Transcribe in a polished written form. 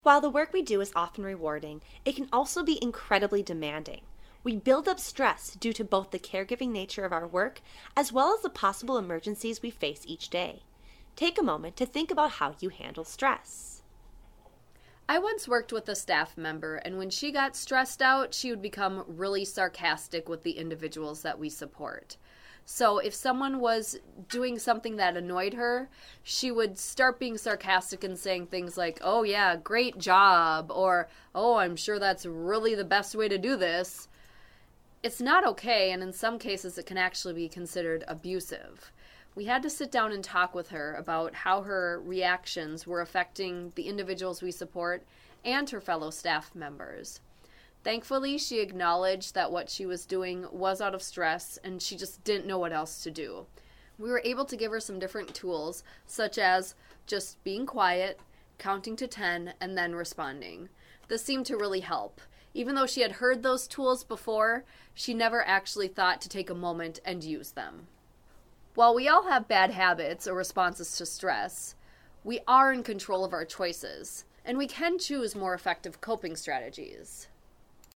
While the work we do is often rewarding, it can also be incredibly demanding. We build up stress due to both the caregiving nature of our work as well as the possible emergencies we face each day. Take a moment to think about how you handle stress. I once worked with a staff member, and when she got stressed out, she would become really sarcastic with the individuals that we support. So if someone was doing something that annoyed her, she would start being sarcastic and saying things like, "Oh yeah, great job," or "Oh, I'm sure that's really the best way to do this." It's not okay, and in some cases it can actually be considered abusive. We had to sit down and talk with her about how her reactions were affecting the individuals we support and her fellow staff members. Thankfully, she acknowledged that what she was doing was out of stress and she just didn't know what else to do. We were able to give her some different tools, such as just being quiet, counting to 10, and then responding. This seemed to really help. Even though she had heard those tools before, she never actually thought to take a moment and use them. While we all have bad habits or responses to stress, we are in control of our choices, and we can choose more effective coping strategies.